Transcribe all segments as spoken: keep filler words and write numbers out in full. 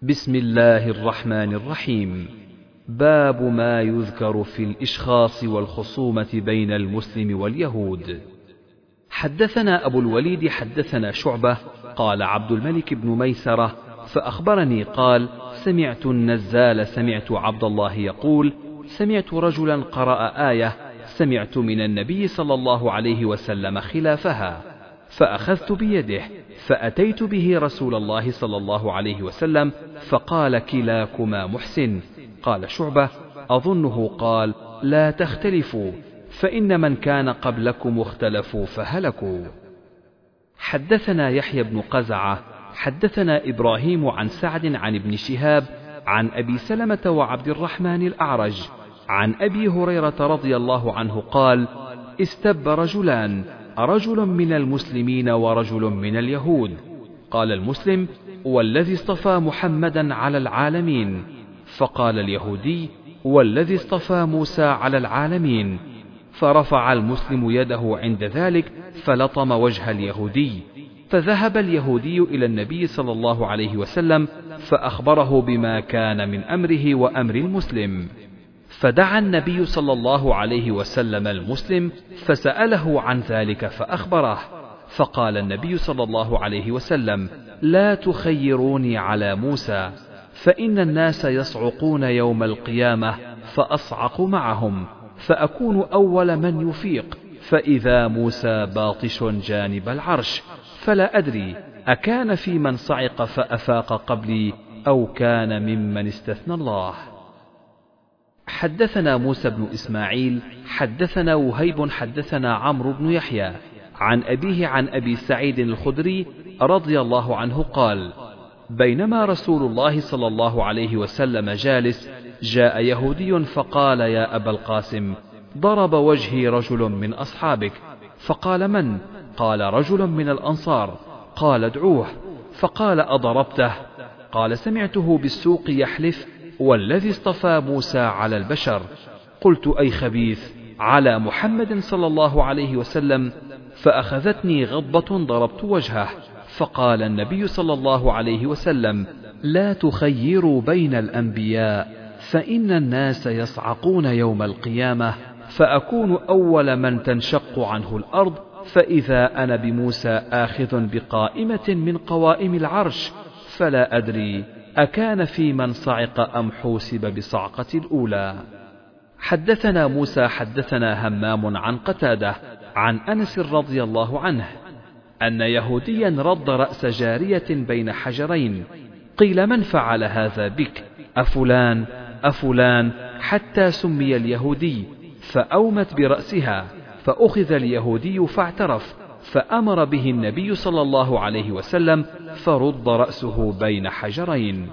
بسم الله الرحمن الرحيم. باب ما يذكر في الإشخاص والخصومة بين المسلم واليهود. حدثنا أبو الوليد حدثنا شعبة قال عبد الملك بن ميسرة فأخبرني قال سمعت النزال سمعت عبد الله يقول سمعت رجلا قرأ آية سمعت من النبي صلى الله عليه وسلم خلافها، فأخذت بيده فأتيت به رسول الله صلى الله عليه وسلم فقال كلاكما محسن. قال شعبة أظنه قال لا تختلفوا فإن من كان قبلكم اختلفوا فهلكوا. حدثنا يحيى بن قزعة حدثنا إبراهيم عن سعد عن ابن شهاب عن أبي سلمة وعبد الرحمن الأعرج عن أبي هريرة رضي الله عنه قال استب رجلان، رجل من المسلمين ورجل من اليهود. قال المسلم والذي اصطفى محمدا على العالمين، فقال اليهودي والذي اصطفى موسى على العالمين، فرفع المسلم يده عند ذلك فلطم وجه اليهودي، فذهب اليهودي إلى النبي صلى الله عليه وسلم فأخبره بما كان من أمره وأمر المسلم، فدعا النبي صلى الله عليه وسلم المسلم فسأله عن ذلك فأخبره، فقال النبي صلى الله عليه وسلم لا تخيروني على موسى، فإن الناس يصعقون يوم القيامة فأصعق معهم، فأكون أول من يفيق، فإذا موسى باطش جانب العرش، فلا أدري أكان في من صعق فأفاق قبلي أو كان ممن استثنى الله. حدثنا موسى بن إسماعيل حدثنا وهيب حدثنا عمرو بن يحيى عن أبيه عن أبي سعيد الخدري رضي الله عنه قال بينما رسول الله صلى الله عليه وسلم جالس جاء يهودي فقال يا أبا القاسم ضرب وجهي رجل من أصحابك، فقال من؟ قال رجل من الأنصار. قال ادعوه، فقال أضربته؟ قال سمعته بالسوق يحلف والذي اصطفى موسى على البشر. قلت أي خبيث على محمد صلى الله عليه وسلم، فأخذتني غضبة ضربت وجهه، فقال النبي صلى الله عليه وسلم لا تخيروا بين الأنبياء فإن الناس يصعقون يوم القيامة، فأكون أول من تنشق عنه الأرض، فإذا أنا بموسى آخذ بقائمة من قوائم العرش، فلا أدري أكان في من صعق أم حوسب بصعقة الأولى. حدثنا موسى حدثنا همام عن قتادة عن أنس رضي الله عنه أن يهوديا رد رأس جارية بين حجرين، قيل من فعل هذا بك؟ أفلان أفلان، حتى سمي اليهودي، فأومت برأسها، فأخذ اليهودي فاعترف، فأمر به النبي صلى الله عليه وسلم فرد رأسه بين حجرين.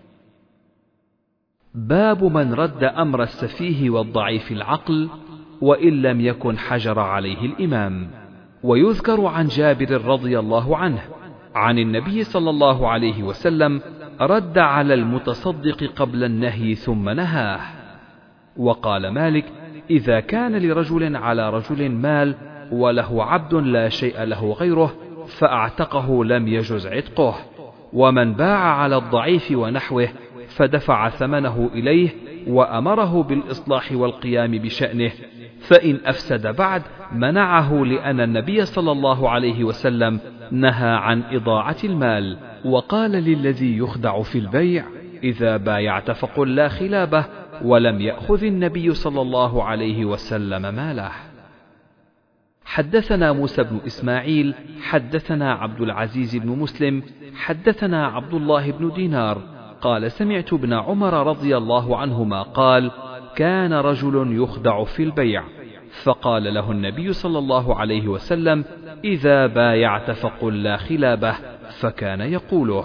باب من رد أمر السفيه والضعيف العقل وإن لم يكن حجر عليه الإمام. ويذكر عن جابر رضي الله عنه عن النبي صلى الله عليه وسلم رد على المتصدق قبل النهي ثم نهاه. وقال مالك إذا كان لرجل على رجل مال وله عبد لا شيء له غيره فأعتقه لم يجز عتقه، ومن باع على الضعيف ونحوه فدفع ثمنه إليه وأمره بالإصلاح والقيام بشأنه، فإن أفسد بعد منعه، لأن النبي صلى الله عليه وسلم نهى عن إضاعة المال، وقال للذي يخدع في البيع إذا بايعت فقل لا خلابه، ولم يأخذ النبي صلى الله عليه وسلم ماله. حدثنا موسى بن إسماعيل حدثنا عبد العزيز بن مسلم حدثنا عبد الله بن دينار قال سمعت ابن عمر رضي الله عنهما قال كان رجل يخدع في البيع، فقال له النبي صلى الله عليه وسلم إذا بايعت فقل لا خلابه، فكان يقوله.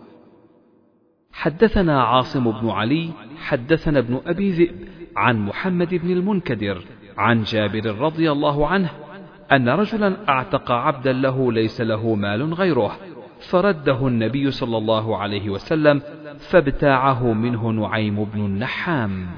حدثنا عاصم بن علي حدثنا ابن أبي ذئب عن محمد بن المنكدر عن جابر رضي الله عنه أن رجلا أعتق عبدا له ليس له مال غيره، فرده النبي صلى الله عليه وسلم فابتاعه منه نعيم بن النحام.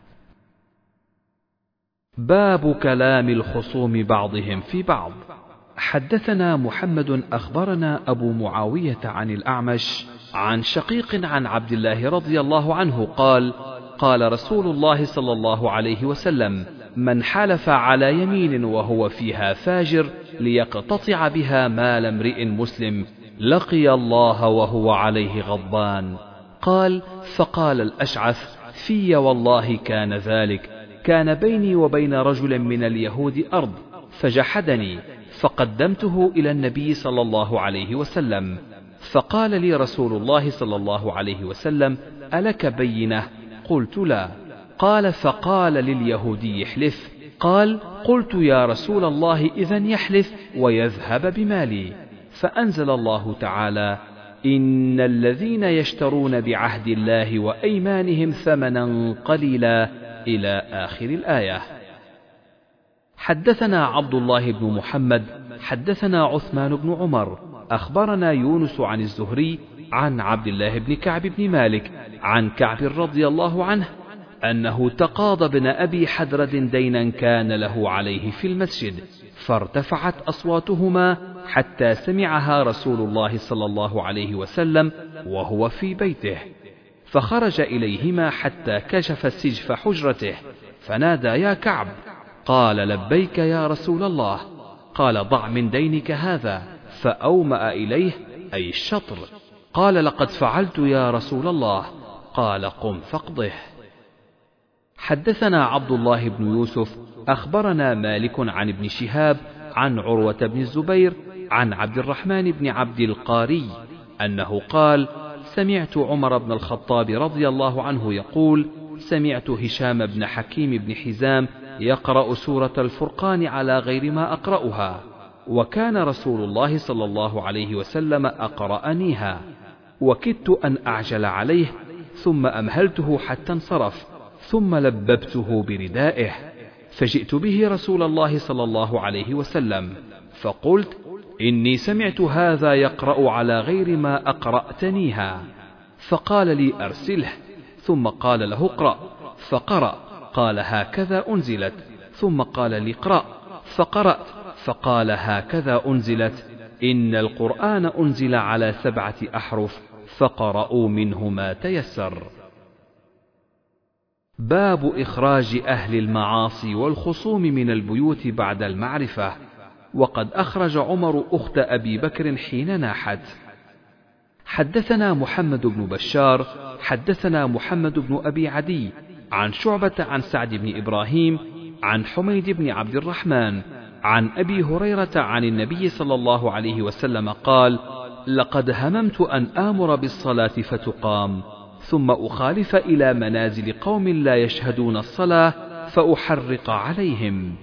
باب كلام الخصوم بعضهم في بعض. حدثنا محمد أخبرنا أبو معاوية عن الأعمش عن شقيق عن عبد الله رضي الله عنه قال قال رسول الله صلى الله عليه وسلم من حلف على يمين وهو فيها فاجر ليقتطع بها مال امرئ مسلم لقي الله وهو عليه غضبان. قال فقال الأشعث في والله كان ذلك، كان بيني وبين رجل من اليهود أرض فجحدني فقدمته إلى النبي صلى الله عليه وسلم، فقال لي رسول الله صلى الله عليه وسلم ألك بينة؟ قلت لا. قال فقال لليهودي احلف. قال قلت يا رسول الله إذن يحلف ويذهب بمالي. فأنزل الله تعالى إن الذين يشترون بعهد الله وأيمانهم ثمنا قليلا إلى آخر الآية. حدثنا عبد الله بن محمد حدثنا عثمان بن عمر أخبرنا يونس عن الزهري عن عبد الله بن كعب بن مالك عن كعب رضي الله عنه أنه تقاضى ابن أبي حدرد دينا كان له عليه في المسجد، فارتفعت أصواتهما حتى سمعها رسول الله صلى الله عليه وسلم وهو في بيته، فخرج إليهما حتى كشف سجف حجرته فنادى يا كعب. قال لبيك يا رسول الله. قال ضع من دينك هذا، فأومأ إليه أي الشطر. قال لقد فعلت يا رسول الله. قال قم فاقضه. حدثنا عبد الله بن يوسف أخبرنا مالك عن ابن شهاب عن عروة بن الزبير عن عبد الرحمن بن عبد القاري أنه قال سمعت عمر بن الخطاب رضي الله عنه يقول سمعت هشام بن حكيم بن حزام يقرأ سورة الفرقان على غير ما أقرأها، وكان رسول الله صلى الله عليه وسلم أقرأنيها، وكدت أن أعجل عليه ثم أمهلته حتى انصرف، ثم لببته بردائه، فجئت به رسول الله صلى الله عليه وسلم فقلت إني سمعت هذا يقرأ على غير ما أقرأتنيها، فقال لي أرسله، ثم قال له اقرأ، فقرأ، قال هكذا أنزلت، ثم قال لي اقرأ، فقرأت، فقال هكذا أنزلت، إن القرآن أنزل على سبعة أحرف فقرأوا منه ما تيسر. باب إخراج أهل المعاصي والخصوم من البيوت بعد المعرفة. وقد أخرج عمر أخت أبي بكر حين ناحت. حدثنا محمد بن بشار حدثنا محمد بن أبي عدي عن شعبة عن سعد بن إبراهيم عن حميد بن عبد الرحمن عن أبي هريرة عن النبي صلى الله عليه وسلم قال لقد هممت أن آمر بالصلاة فتقام ثم أخالف إلى منازل قوم لا يشهدون الصلاة فأحرق عليهم.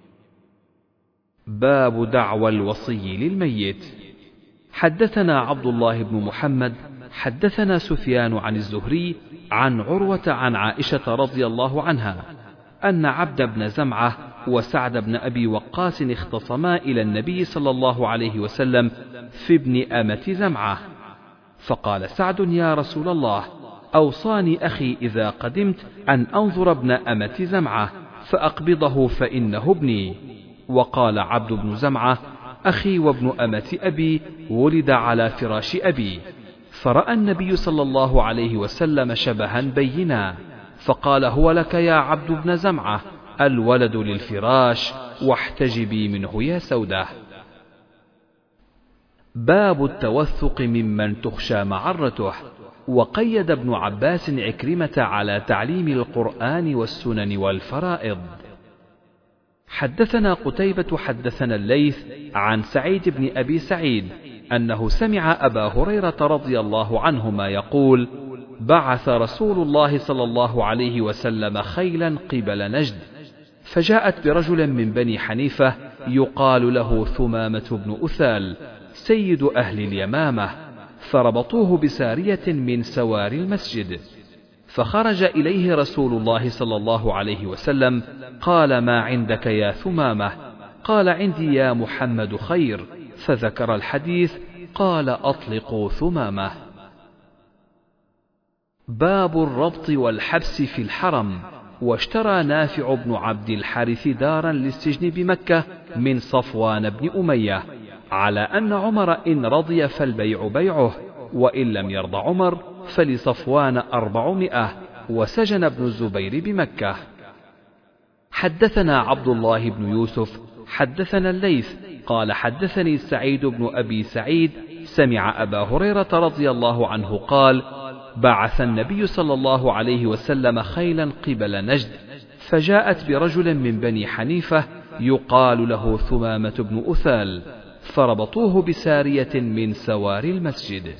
باب دعوى الوصي للميت. حدثنا عبد الله بن محمد حدثنا سفيان عن الزهري عن عروة عن عائشة رضي الله عنها أن عبد بن زمعة وسعد بن أبي وقاص اختصما إلى النبي صلى الله عليه وسلم في ابن أمة زمعة، فقال سعد يا رسول الله أوصاني أخي إذا قدمت أن أنظر ابن أمة زمعة فأقبضه فإنه ابني. وقال عبد بن زمعة أخي وابن أمة أبي ولد على فراش أبي، فرأى النبي صلى الله عليه وسلم شبها بينا، فقال هو لك يا عبد بن زمعة، الولد للفراش واحتجبي منه يا سودة. باب التوثق ممن تخشى معرته. وقيد ابن عباس عكرمة على تعليم القرآن والسنن والفرائض. حدثنا قتيبة حدثنا الليث عن سعيد بن أبي سعيد أنه سمع أبا هريرة رضي الله عنهما يقول بعث رسول الله صلى الله عليه وسلم خيلا قبل نجد، فجاءت برجل من بني حنيفة يقال له ثمامة بن أثال سيد أهل اليمامة، فربطوه بسارية من سوار المسجد، فخرج إليه رسول الله صلى الله عليه وسلم قال ما عندك يا ثمامة؟ قال عندي يا محمد خير، فذكر الحديث، قال أطلقوا ثمامة. باب الربط والحبس في الحرم. واشترى نافع بن عبد الحارث دارا للسجن بمكة من صفوان بن أمية، على أن عمر إن رضي فالبيع بيعه، وإن لم يرضى عمر فلصفوان أربعمائة، وسجن ابن الزبير بمكة. حدثنا عبد الله بن يوسف حدثنا الليث قال حدثني سعيد بن أبي سعيد سمع أبا هريرة رضي الله عنه قال: بعث النبي صلى الله عليه وسلم خيلا قبل نجد، فجاءت برجل من بني حنيفة يقال له ثمامة بن أثال، فربطوه بسارية من سواري المسجد.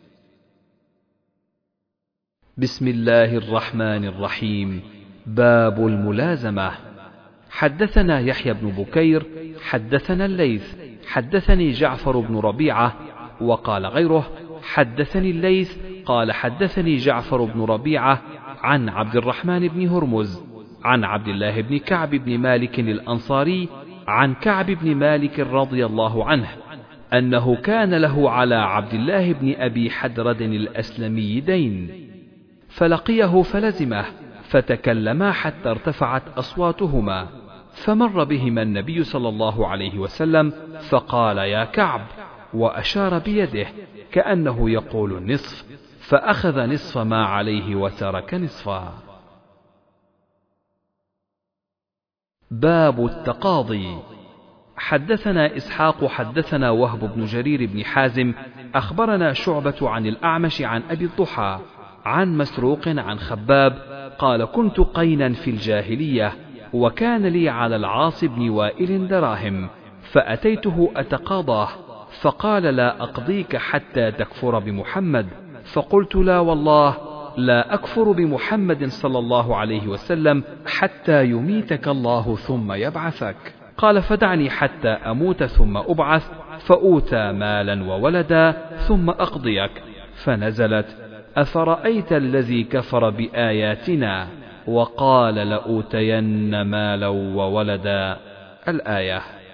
بسم الله الرحمن الرحيم. باب الملازمة. حدثنا يحيى بن بكير حدثنا الليث حدثني جعفر بن ربيعة، وقال غيره حدثني الليث قال حدثني جعفر بن ربيعة عن عبد الرحمن بن هرمز عن عبد الله بن كعب بن مالك الأنصاري عن كعب بن مالك رضي الله عنه أنه كان له على عبد الله بن أبي حدرد الأسلمي دين، فلقيه فلزمه، فتكلما حتى ارتفعت أصواتهما، فمر بهما النبي صلى الله عليه وسلم فقال: يا كعب، وأشار بيده كأنه يقول النصف، فأخذ نصف ما عليه وترك نصفا. باب التقاضي. حدثنا إسحاق حدثنا وهب بن جرير بن حازم أخبرنا شعبة عن الأعمش عن أبي الضحى عن مسروق عن خباب قال: كنت قينا في الجاهلية، وكان لي على العاص بن وائل دراهم، فأتيته أتقاضاه، فقال: لا أقضيك حتى تكفر بمحمد. فقلت: لا والله، لا أكفر بمحمد صلى الله عليه وسلم حتى يميتك الله ثم يبعثك. قال: فدعني حتى أموت ثم أبعث، فأوتى مالا وولدا ثم أقضيك. فنزلت: أفرأيت الذي كفر بآياتنا وقال لأوتين مالا وولدا، الآية.